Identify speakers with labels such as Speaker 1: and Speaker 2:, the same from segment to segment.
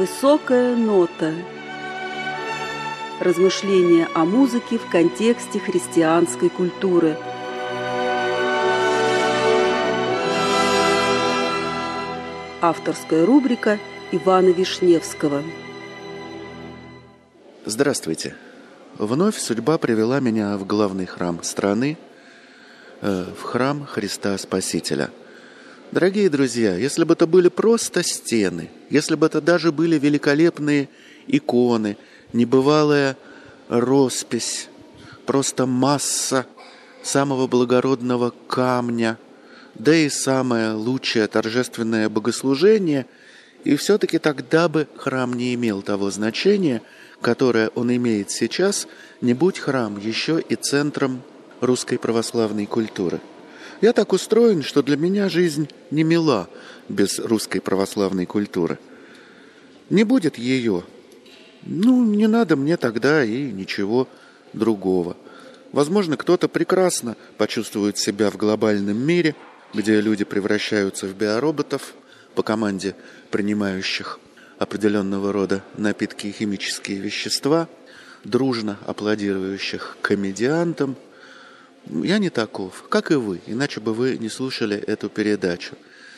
Speaker 1: Высокая нота. Размышления о музыке в контексте христианской культуры. Авторская рубрика Ивана Вишневского.
Speaker 2: Здравствуйте. Вновь судьба привела меня в главный храм страны, в храм Христа Спасителя. Дорогие друзья, если бы это были просто стены, если бы это даже были великолепные иконы, небывалая роспись, просто масса самого благородного камня, да и самое лучшее торжественное богослужение, и все-таки тогда бы храм не имел того значения, которое он имеет сейчас, не будь храм еще и центром русской православной культуры. Я так устроен, что для меня жизнь не мила без русской православной культуры. Не будет ее. Не надо мне тогда и ничего другого. Возможно, кто-то прекрасно почувствует себя в глобальном мире, где люди превращаются в биороботов по команде принимающих определенного рода напитки и химические вещества, дружно аплодирующих комедиантам. Я не таков, как и вы, иначе бы вы не слушали эту передачу.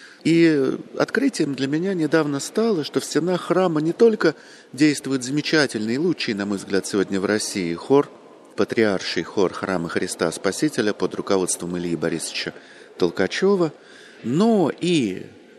Speaker 2: И открытием для меня недавно стало, что в стенах храма не только действует замечательный, лучший, на мой взгляд, сегодня в России хор, патриарший хор храма Христа Спасителя под руководством Ильи Борисовича Толкачева, но и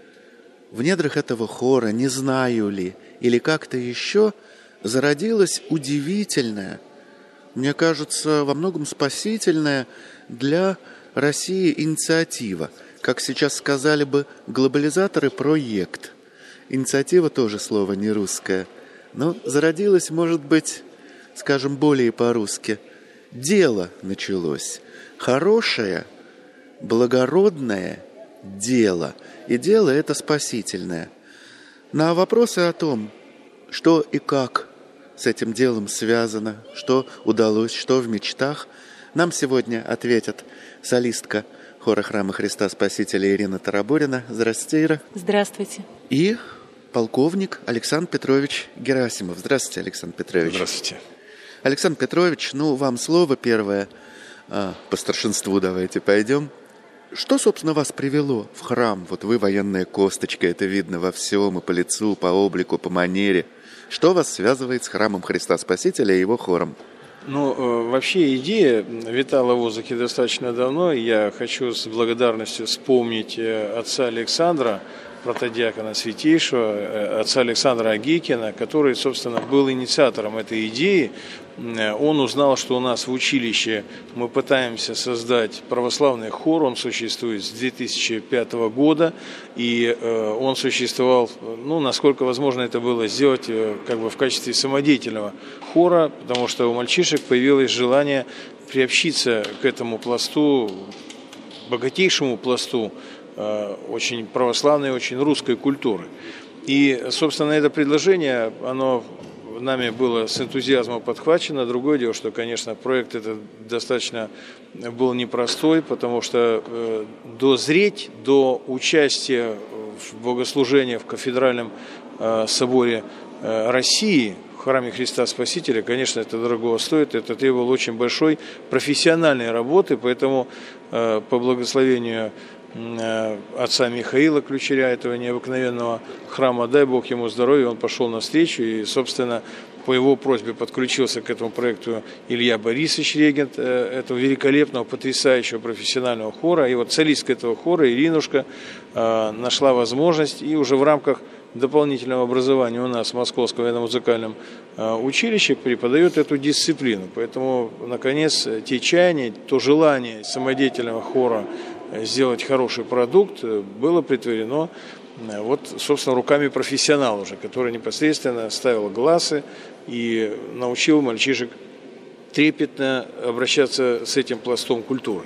Speaker 2: в недрах этого хора, не знаю ли, или как-то еще, зародилась удивительная, мне кажется, во многом спасительная для России инициатива. Как сейчас сказали бы глобализаторы, проект. Инициатива тоже слово не русское. Но зародилась, может быть, скажем, более по-русски. Дело началось. Хорошее, благородное дело. И дело это спасительное. На вопросы о том, что и как с этим делом связано, что удалось, что в мечтах, нам сегодня ответят солистка хора храма Христа Спасителя Ирина Тарабурина. Здравствуйте, Ира.
Speaker 3: Здравствуйте.
Speaker 2: И полковник Александр Петрович Герасимов. Здравствуйте, Александр Петрович.
Speaker 4: Здравствуйте.
Speaker 2: Александр Петрович, вам слово первое. По старшинству давайте пойдем. Что, собственно, вас привело в храм? Вот вы военная косточка, это видно во всем, и по лицу, по облику, по манере. Что вас связывает с храмом Христа Спасителя и его хором?
Speaker 4: Вообще идея витала в воздухе достаточно давно. Я хочу с благодарностью вспомнить отца Александра, протодиакона святейшего, отца Александра Агейкина, который, собственно, был инициатором этой идеи. Он узнал, что у нас в училище мы пытаемся создать православный хор. Он существует с 2005 года, и он существовал, насколько возможно это было сделать, в качестве самодеятельного хора, потому что у мальчишек появилось желание приобщиться к этому пласту, богатейшему пласту очень православной, очень русской культуры. И, собственно, это предложение, оно нами было с энтузиазмом подхвачено. Другое дело, что, конечно, проект этот достаточно был непростой, потому что дозреть до участия в богослужении в кафедральном соборе России, в храме Христа Спасителя, конечно, это дорого стоит, это требовало очень большой профессиональной работы, поэтому по благословению отца Михаила, ключаря этого необыкновенного храма, дай Бог ему здоровья, он пошел навстречу, и, собственно, по его просьбе подключился к этому проекту Илья Борисович, регент этого великолепного, потрясающего профессионального хора. И вот солистка этого хора, Иринушка, нашла возможность и уже в рамках дополнительного образования у нас в Московском военно-музыкальном училище преподает эту дисциплину. Поэтому, наконец, те чаяния, то желание самодеятельного хора сделать хороший продукт было претворено собственно, руками профессионала уже, который непосредственно ставил глазы и научил мальчишек трепетно обращаться с этим пластом культуры.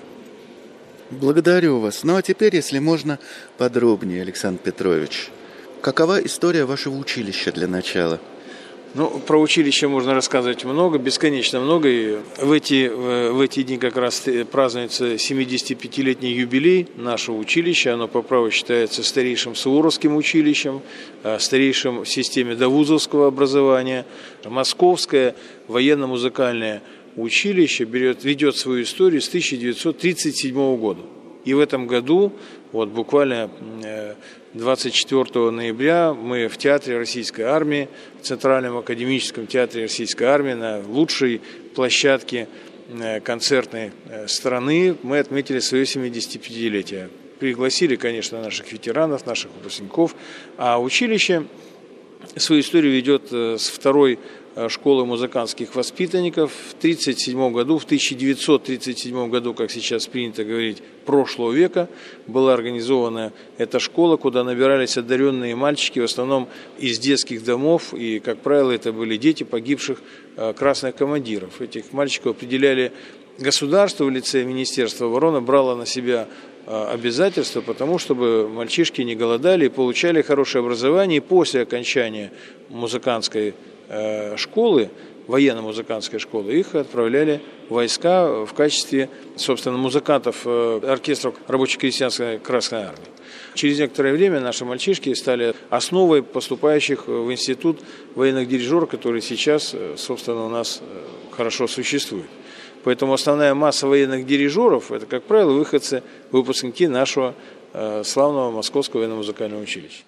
Speaker 2: Благодарю вас. А теперь, если можно, подробнее, Александр Петрович. Какова история вашего училища для начала?
Speaker 4: Ну, про училище можно рассказывать много, бесконечно много. И в эти дни как раз празднуется 75-летний юбилей нашего училища. Оно по праву считается старейшим Суворовским училищем, старейшим в системе довузовского образования. Московское военно-музыкальное училище ведет свою историю с 1937 года. И в этом году, вот буквально 24 ноября, мы в Театре Российской Армии, в Центральном академическом театре Российской Армии, на лучшей площадке концертной страны, мы отметили свое 75-летие. Пригласили, конечно, наших ветеранов, наших выпускников, а училище свою историю ведет с второй школы музыкантских воспитанников. В 1937 году, как сейчас принято говорить, прошлого века, была организована эта школа, куда набирались одаренные мальчики, в основном из детских домов, и, как правило, это были дети погибших красных командиров. Этих мальчиков определяли государство в лице Министерства обороны, брало на себя обязательства, потому чтобы мальчишки не голодали и получали хорошее образование, и после окончания музыкантской школы, военно-музыкантской школы, их отправляли в войска в качестве, собственно, музыкантов оркестров рабоче-крестьянской Красной Армии. Через некоторое время наши мальчишки стали основой поступающих в институт военных дирижеров, который сейчас, собственно, у нас хорошо существует. Поэтому основная масса военных дирижеров – это, как правило, выпускники нашего славного Московского военно-музыкального училища.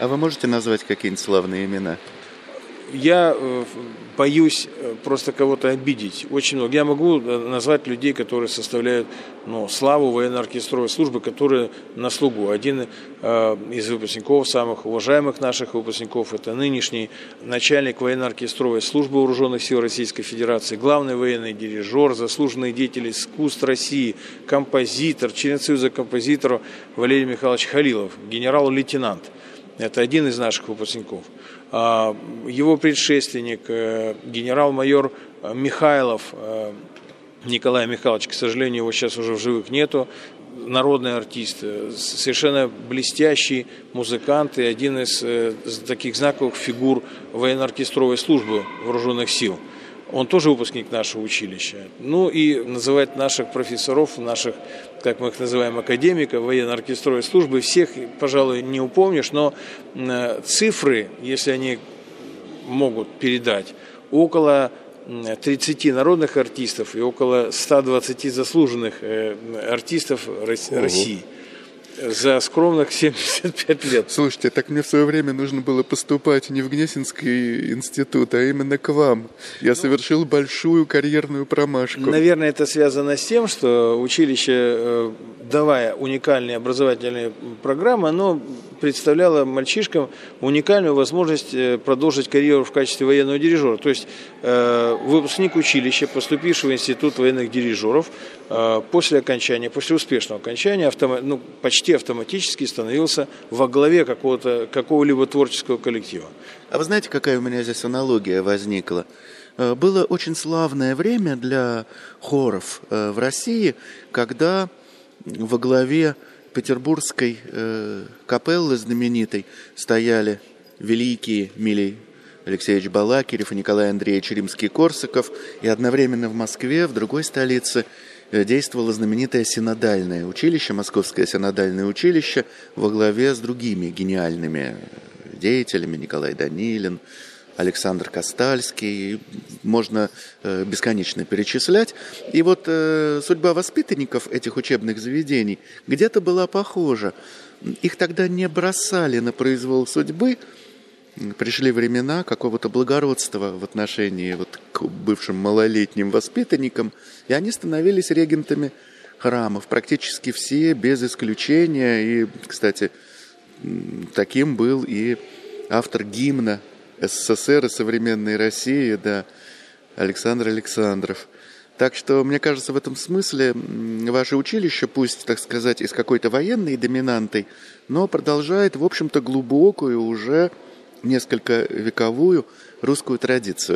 Speaker 2: А вы можете назвать какие-нибудь славные имена?
Speaker 4: Я боюсь просто кого-то обидеть. Очень много. Я могу назвать людей, которые составляют славу военно-оркестровой службы, которые на слугу. Один из выпускников, самых уважаемых наших выпускников, это нынешний начальник военно-оркестровой службы Вооруженных сил Российской Федерации, главный военный дирижер, заслуженный деятель искусств России, композитор, член Союза композиторов Валерий Михайлович Халилов, генерал-лейтенант. Это один из наших выпускников. Его предшественник, генерал-майор Михайлов, Николай Михайлович, к сожалению, его сейчас уже в живых нету, народный артист, совершенно блестящий музыкант и один из таких знаковых фигур военно-оркестровой службы Вооруженных сил. Он тоже выпускник нашего училища. Ну и называть наших профессоров, наших, как мы их называем, академиков военно-оркестровой службы, всех, пожалуй, не упомнишь, но цифры, если они могут передать, около 30 народных артистов и около 120 заслуженных артистов России. За скромных 75 лет.
Speaker 2: Слушайте, так мне в свое время нужно было поступать не в Гнесинский институт, а именно к вам. Я совершил большую карьерную промашку.
Speaker 4: Наверное, это связано с тем, что училище, давая уникальные образовательные программы, оно представляло мальчишкам уникальную возможность продолжить карьеру в качестве военного дирижера. То есть выпускник училища, поступивший в институт военных дирижеров, после успешного окончания, почти автоматически становился во главе какого-либо творческого коллектива.
Speaker 2: А вы знаете, какая у меня здесь аналогия возникла? Было очень славное время для хоров в России, когда во главе петербургской капеллы знаменитой стояли великие Милий Алексеевич Балакирев и Николай Андреевич Римский-Корсаков, и одновременно в Москве, в другой столице, действовало знаменитое синодальное училище, Московское синодальное училище, во главе с другими гениальными деятелями: Николай Данилин, Александр Костальский, можно бесконечно перечислять. И вот судьба воспитанников этих учебных заведений где-то была похожа. Их тогда не бросали на произвол судьбы. Пришли времена какого-то благородства в отношении к бывшим малолетним воспитанникам, и они становились регентами храмов, практически все, без исключения. И, кстати, таким был и автор гимна СССР и современной России, Александр Александров. Так что, мне кажется, в этом смысле ваше училище, пусть, так сказать, и с какой-то военной доминантой, но продолжает, в общем-то, глубокую, уже несколько вековую русскую традицию.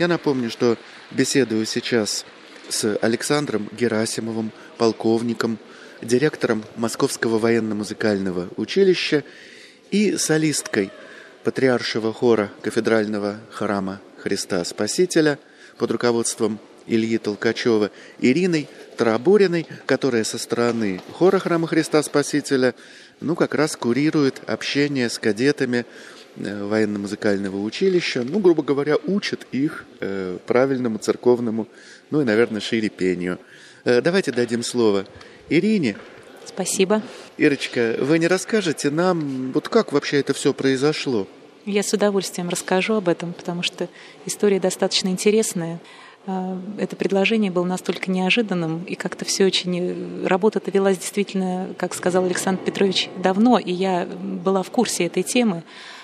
Speaker 2: Я напомню, что беседую сейчас с Александром Герасимовым, полковником, директором Московского военно-музыкального училища и солисткой Патриаршего хора Кафедрального храма Христа Спасителя под руководством Ильи Толкачева Ириной Тарабуриной, которая со стороны хора Храма Христа Спасителя как раз курирует общение с кадетами военно-музыкального училища, грубо говоря, учит их правильному церковному, и, наверное, шире пению. Давайте дадим слово Ирине.
Speaker 3: Спасибо.
Speaker 2: Ирочка, вы не расскажете нам, как вообще это все произошло?
Speaker 3: Я с удовольствием расскажу об этом, потому что история достаточно интересная. Это предложение было настолько неожиданным, и как-то все очень... Работа-то велась действительно, как сказал Александр Петрович, давно, и я была в курсе этой темы.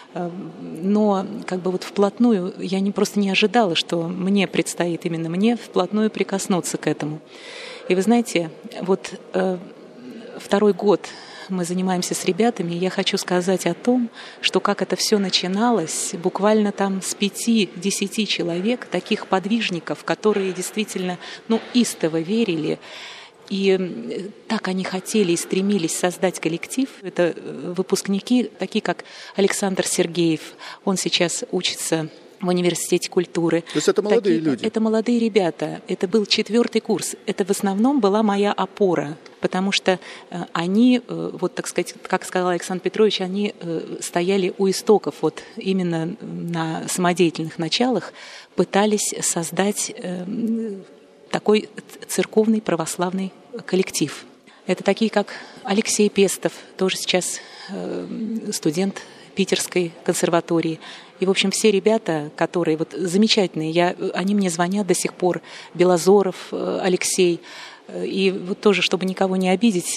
Speaker 3: Но вплотную я просто не ожидала, что мне предстоит именно мне вплотную прикоснуться к этому. И вы знаете, второй год мы занимаемся с ребятами, и я хочу сказать о том, что как это все начиналось, буквально там с 5-10 человек, таких подвижников, которые действительно, истово верили, и так они хотели и стремились создать коллектив. Это выпускники, такие как Александр Сергеев, он сейчас учится в университете культуры.
Speaker 2: То есть это молодые люди?
Speaker 3: Это молодые ребята. Это был 4-й курс. Это в основном была моя опора, потому что они, так сказать, как сказал Александр Петрович, они стояли у истоков, именно на самодеятельных началах пытались создать такой церковный православный коллектив. Это такие, как Алексей Пестов, тоже сейчас студент Питерской консерватории. И, в общем, все ребята, которые замечательные, они мне звонят до сих пор, Белозоров, Алексей. И тоже, чтобы никого не обидеть,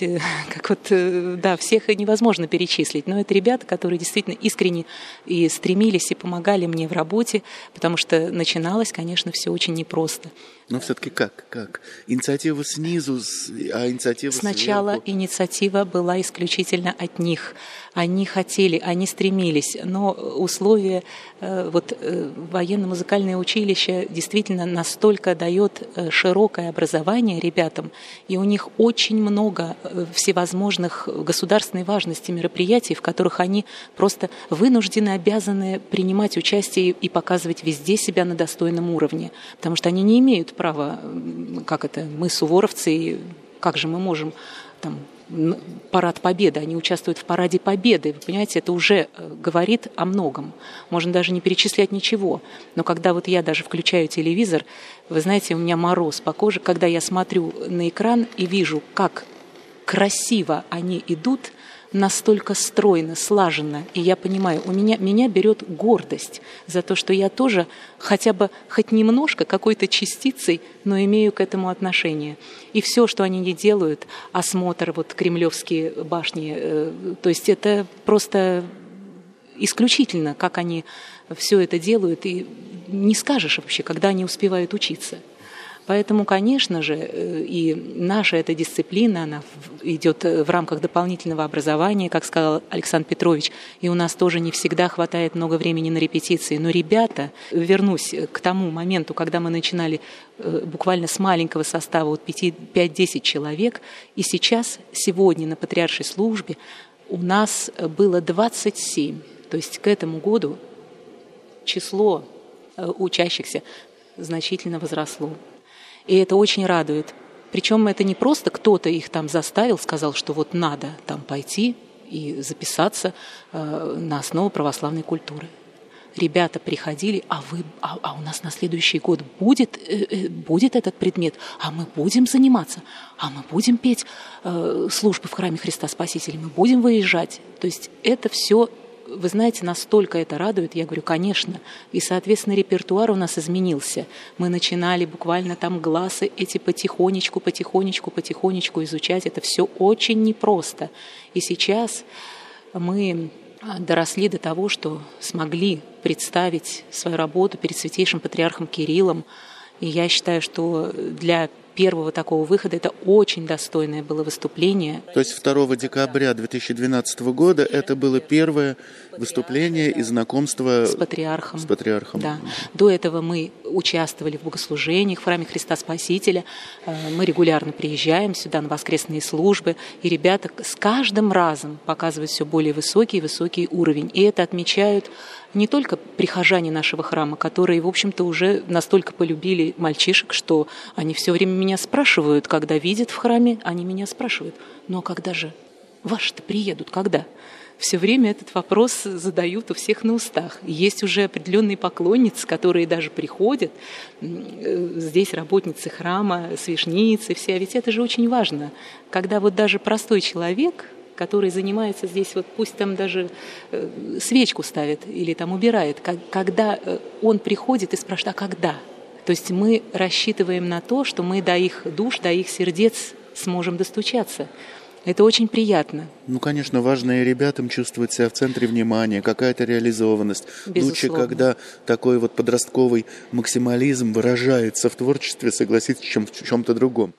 Speaker 3: всех невозможно перечислить. Но это ребята, которые действительно искренне и стремились, и помогали мне в работе, потому что начиналось, конечно, все очень непросто.
Speaker 2: Но все-таки как? Инициатива снизу, а инициатива
Speaker 3: Сначала
Speaker 2: сверху?
Speaker 3: Инициатива была исключительно от них. Они хотели, они стремились, но условия, военно-музыкальное училище действительно настолько дает широкое образование ребятам, и у них очень много всевозможных государственной важности мероприятий, в которых они просто вынуждены, обязаны принимать участие и показывать везде себя на достойном уровне, потому что они не имеют права, мы суворовцы, как же мы можем парад Победы, они участвуют в параде Победы, вы понимаете, это уже говорит о многом, можно даже не перечислять ничего, но когда я даже включаю телевизор, вы знаете, у меня мороз по коже, когда я смотрю на экран и вижу, как красиво они идут, настолько стройно, слаженно, и я понимаю, меня берет гордость за то, что я тоже хоть немножко, какой-то частицей, но имею к этому отношение. И все, что они не делают, осмотр, кремлевские башни, то есть это просто исключительно, как они все это делают, и не скажешь вообще, когда они успевают учиться. Поэтому, конечно же, и наша эта дисциплина, она идет в рамках дополнительного образования, как сказал Александр Петрович, и у нас тоже не всегда хватает много времени на репетиции. Но ребята, вернусь к тому моменту, когда мы начинали буквально с маленького состава, 5-10 человек, и сегодня на Патриаршей службе у нас было 27. То есть к этому году число учащихся значительно возросло. И это очень радует. Причем это не просто кто-то их заставил, сказал, что надо пойти и записаться на основу православной культуры. Ребята приходили, а у нас на следующий год будет этот предмет, а мы будем заниматься, а мы будем петь службы в храме Христа Спасителя, мы будем выезжать. То есть это все... Вы знаете, настолько это радует, я говорю, конечно. И, соответственно, репертуар у нас изменился. Мы начинали буквально гласы эти потихонечку изучать. Это все очень непросто. И сейчас мы доросли до того, что смогли представить свою работу перед Святейшим Патриархом Кириллом. И я считаю, что для первого такого выхода. Это очень достойное было выступление.
Speaker 2: То есть 2 декабря 2012 года это было первое выступление и знакомство
Speaker 3: с патриархом.
Speaker 2: С патриархом.
Speaker 3: Да. До этого мы участвовали в богослужениях в храме Христа Спасителя. Мы регулярно приезжаем сюда на воскресные службы, и ребята с каждым разом показывают все более высокий и высокий уровень. И это отмечают не только прихожане нашего храма, которые, в общем-то, уже настолько полюбили мальчишек, что они все время меня спрашивают, когда видят в храме, они меня спрашивают: ну а когда же ваши-то приедут, когда? Все время этот вопрос задают у всех на устах. Есть уже определенные поклонницы, которые даже приходят. Здесь работницы храма, священницы все. А ведь это же очень важно. Когда вот даже простой человек, который занимается здесь, вот пусть там даже свечку ставит или там убирает, когда он приходит и спрашивает: а когда? То есть мы рассчитываем на то, что мы до их душ, до их сердец сможем достучаться. Это очень приятно.
Speaker 2: Ну, конечно, важно и ребятам чувствовать себя в центре внимания, какая-то реализованность.
Speaker 3: Безусловно.
Speaker 2: Лучше, когда такой вот подростковый максимализм выражается в творчестве, согласитесь, чем в чем-то другом.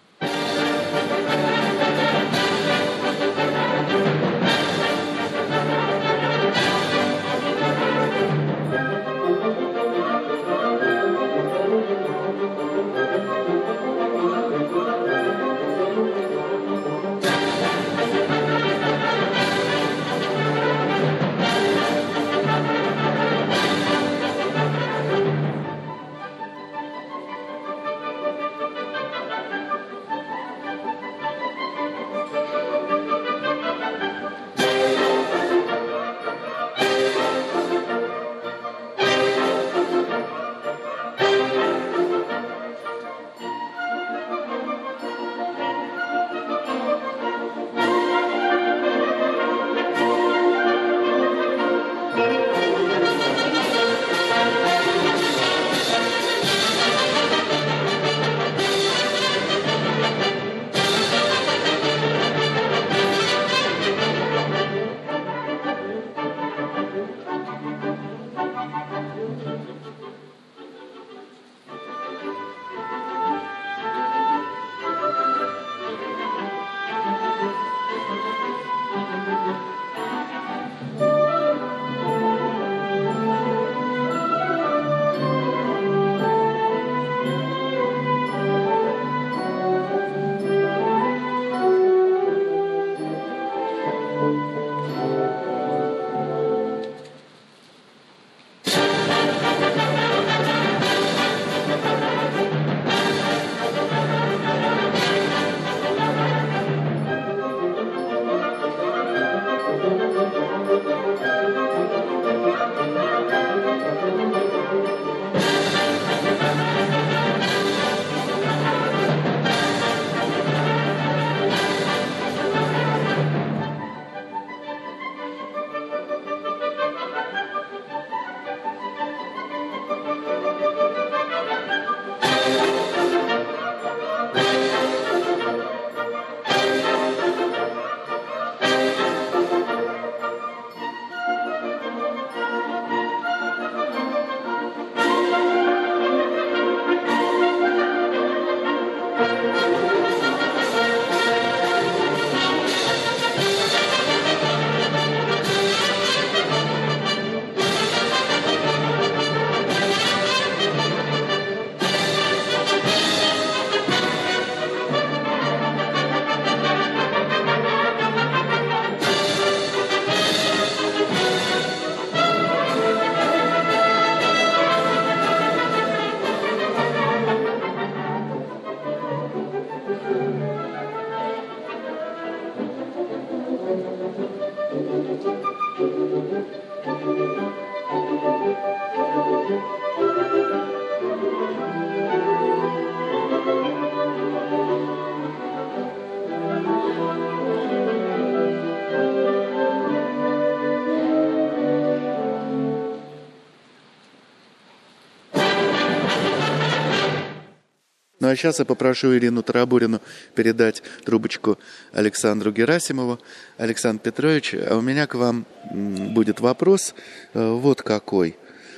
Speaker 2: Ну а сейчас я попрошу Ирину Тарабурину передать трубочку Александру Герасимову. Александр Петрович, а у меня к вам будет вопрос вот какой.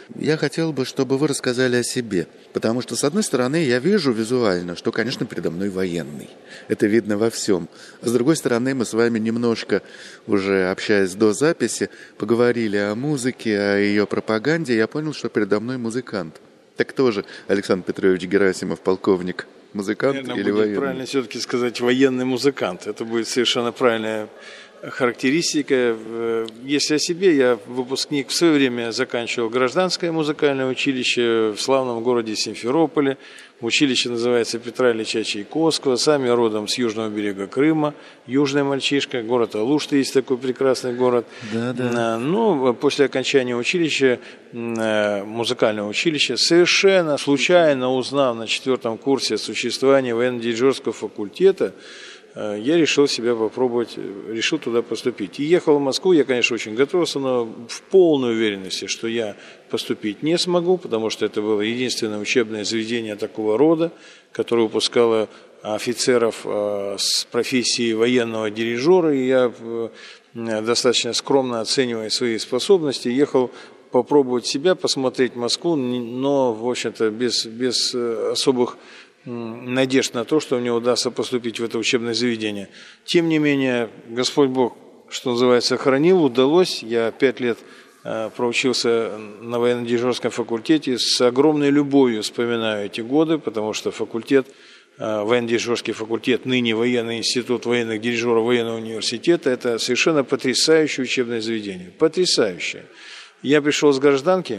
Speaker 2: Я хотел бы, чтобы вы рассказали о себе. Потому что, с одной стороны, я вижу визуально, что, конечно, передо мной военный. Это видно во всем. А с другой стороны, мы с вами немножко, уже общаясь до записи, поговорили о музыке, о ее пропаганде. Я понял, что передо мной музыкант. Так кто же Александр Петрович Герасимов, полковник? Музыкант, наверное, или военный?
Speaker 4: Правильно все-таки сказать военный музыкант. Это будет совершенно правильная характеристика. Если о себе, я выпускник, в свое время заканчивал гражданское музыкальное училище в славном городе Симферополе. Училище называется Петра Ильича Чайковского. Сами родом с южного берега Крыма. Южный мальчишка. Город Алушта есть такой прекрасный город.
Speaker 2: Да.
Speaker 4: Ну, после окончания училища, музыкального училища, совершенно случайно узнав на 4 курсе о существовании военно-дирижерского факультета, я решил себя попробовать, решил туда поступить. И ехал в Москву, я, конечно, очень готовился, но в полной уверенности, что я поступить не смогу, потому что это было единственное учебное заведение такого рода, которое выпускало офицеров с профессией военного дирижера. И я, достаточно скромно оценивая свои способности, ехал попробовать себя, посмотреть Москву, но, в общем-то, без особых надежд на то, что мне удастся поступить в это учебное заведение. Тем не менее, Господь Бог, что называется, хранил, удалось. Я 5 лет проучился на военно-дирижерском факультете. С огромной любовью вспоминаю эти годы, потому что факультет, военно-дирижерский факультет, ныне военный институт военных дирижеров военного университета, это совершенно потрясающее учебное заведение. Потрясающее. Я пришел с гражданки,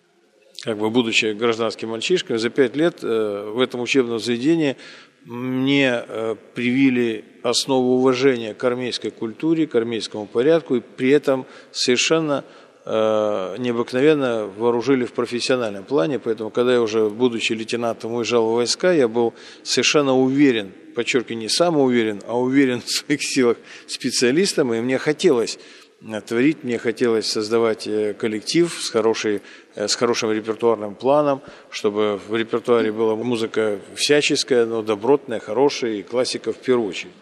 Speaker 4: будучи гражданским мальчишкой, за 5 лет в этом учебном заведении мне привили основу уважения к армейской культуре, к армейскому порядку, и при этом совершенно необыкновенно вооружили в профессиональном плане. Поэтому, когда я уже, будучи лейтенантом, уезжал в войска, я был совершенно уверен, подчеркиваю, не самоуверен, а уверен в своих силах специалистом, и мне хотелось творить, мне хотелось создавать коллектив с хорошим репертуарным планом, чтобы в репертуаре была музыка всяческая, но добротная, хорошая, и классика в первую очередь.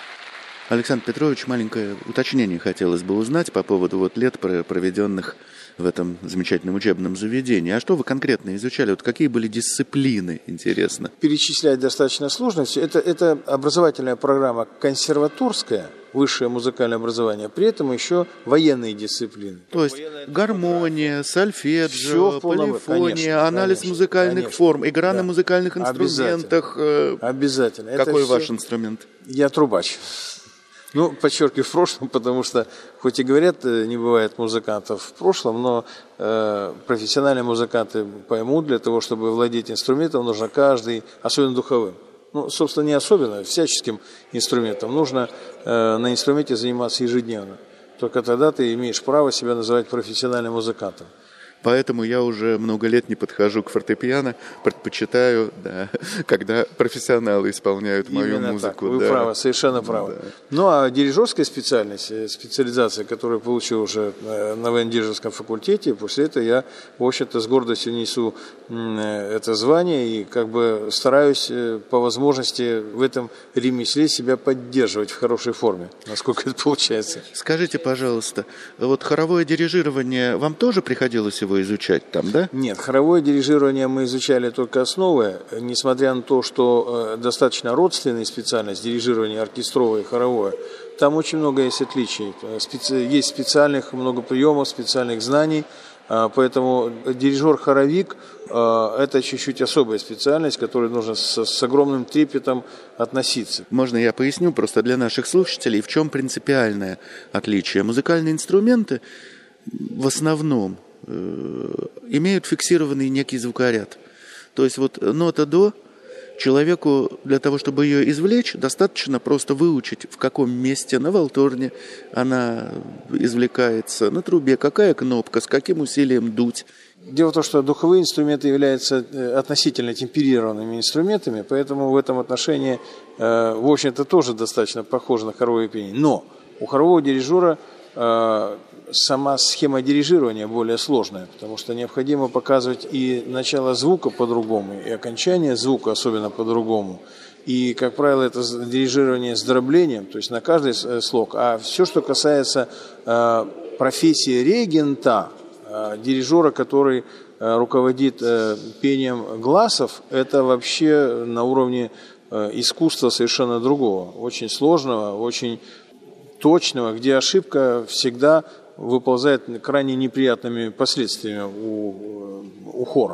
Speaker 2: Александр Петрович, маленькое уточнение хотелось бы узнать по поводу лет, проведенных в этом замечательном учебном заведении. А что вы конкретно изучали? Вот какие были дисциплины, интересно?
Speaker 4: Перечислять достаточно сложно. Это образовательная программа консерваторская, высшее музыкальное образование, при этом еще военные дисциплины.
Speaker 2: То есть гармония, сольфеджио, полифония, анализ музыкальных форм, игра на музыкальных инструментах.
Speaker 4: Обязательно.
Speaker 2: Какой ваш инструмент?
Speaker 4: Я трубач. Ну, подчеркиваю, в прошлом, потому что, хоть и говорят, не бывает музыкантов в прошлом, но профессиональные музыканты поймут, для того, чтобы владеть инструментом, нужно каждый, особенно духовым. Ну, собственно, не особенно, всяческим инструментом. Нужно на инструменте заниматься ежедневно. Только тогда ты имеешь право себя называть профессиональным музыкантом.
Speaker 2: Поэтому я уже много лет не подхожу к фортепиано, предпочитаю, когда профессионалы исполняют мою музыку.
Speaker 4: Вы правы, совершенно правы. Да. Ну, а дирижерская специализация, которую получил уже на военно-дирижерском факультете, после этого я, в общем-то, с гордостью несу это звание и как бы стараюсь по возможности в этом ремесле себя поддерживать в хорошей форме, насколько это получается.
Speaker 2: Скажите, пожалуйста, вот хоровое дирижирование вам тоже приходилось его изучать там, да?
Speaker 4: Нет, хоровое дирижирование мы изучали только основы, несмотря на то, что достаточно родственная специальность, дирижирование оркестровое и хоровое, там очень много есть отличий. Есть специальных много приемов, специальных знаний, поэтому дирижер-хоровик – это чуть-чуть особая специальность, к которой нужно с огромным трепетом относиться.
Speaker 2: Можно я поясню просто для наших слушателей, в чем принципиальное отличие? Музыкальные инструменты в основном имеют фиксированный некий звукоряд. То есть вот нота до, человеку для того, чтобы ее извлечь, достаточно просто выучить, в каком месте на валторне она извлекается, на трубе, какая кнопка, с каким усилием дуть.
Speaker 4: Дело в том, что духовые инструменты являются относительно темперированными инструментами, поэтому в этом отношении, в общем-то, тоже достаточно похоже на хоровое пение. Но у хорового дирижера сама схема дирижирования более сложная, потому что необходимо показывать и начало звука по-другому, и окончание звука особенно по-другому. И, как правило, это дирижирование с дроблением, то есть на каждый слог. А все, что касается профессии регента, дирижера, который руководит пением гласов, это вообще на уровне искусства совершенно другого, очень сложного, очень точного, где ошибка всегда выползает крайне неприятными последствиями у хора.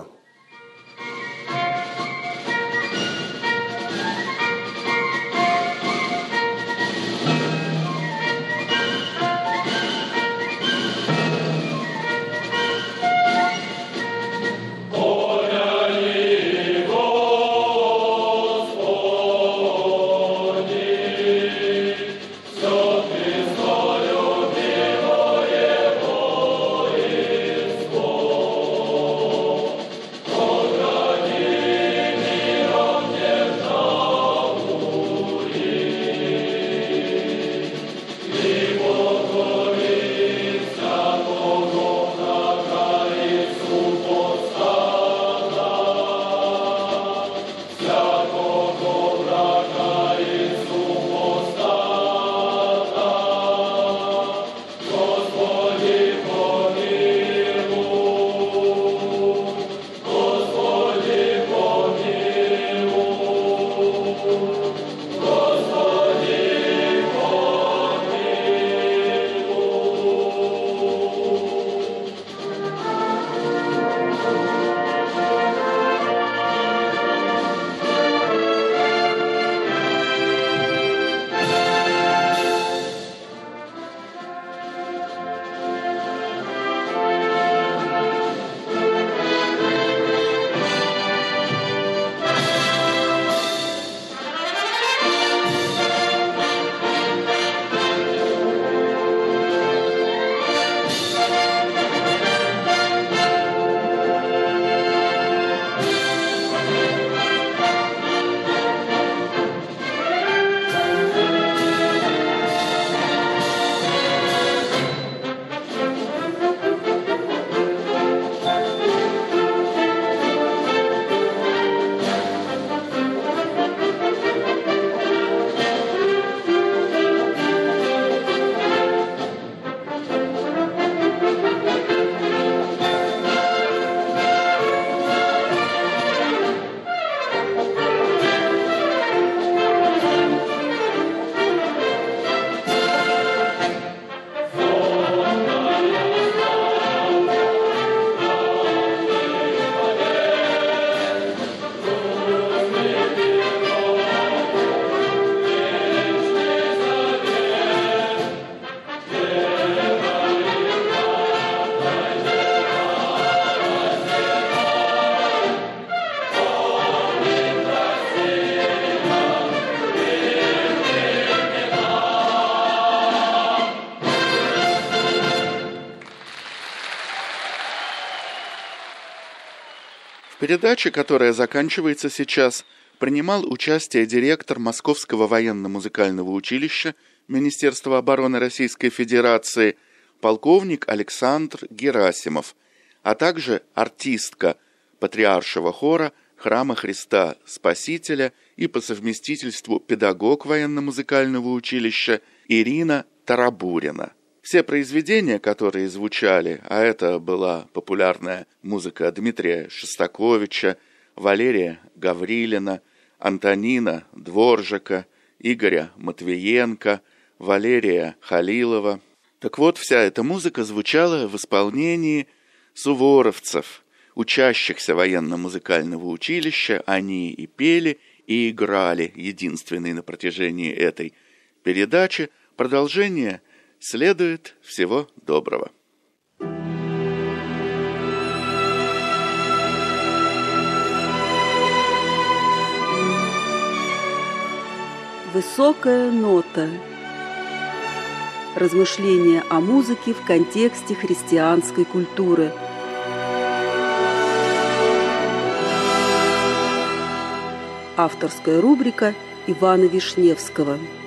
Speaker 2: В передаче, которая заканчивается сейчас, принимал участие директор Московского военно-музыкального училища Министерства обороны Российской Федерации полковник Александр Герасимов, а также артистка Патриаршего хора Храма Христа Спасителя и по совместительству педагог военно-музыкального училища Ирина Тарабурина. Все произведения, которые звучали, а это была популярная музыка Дмитрия Шостаковича, Валерия Гаврилина, Антонина Дворжака, Игоря Матвиенко, Валерия Халилова. Так вот, вся эта музыка звучала в исполнении суворовцев, учащихся военно-музыкального училища. Они и пели, и играли, единственные на протяжении этой передачи. Продолжение следует. Всего доброго.
Speaker 1: Высокая нота. Размышления о музыке в контексте христианской культуры. Авторская рубрика Ивана Вишневского.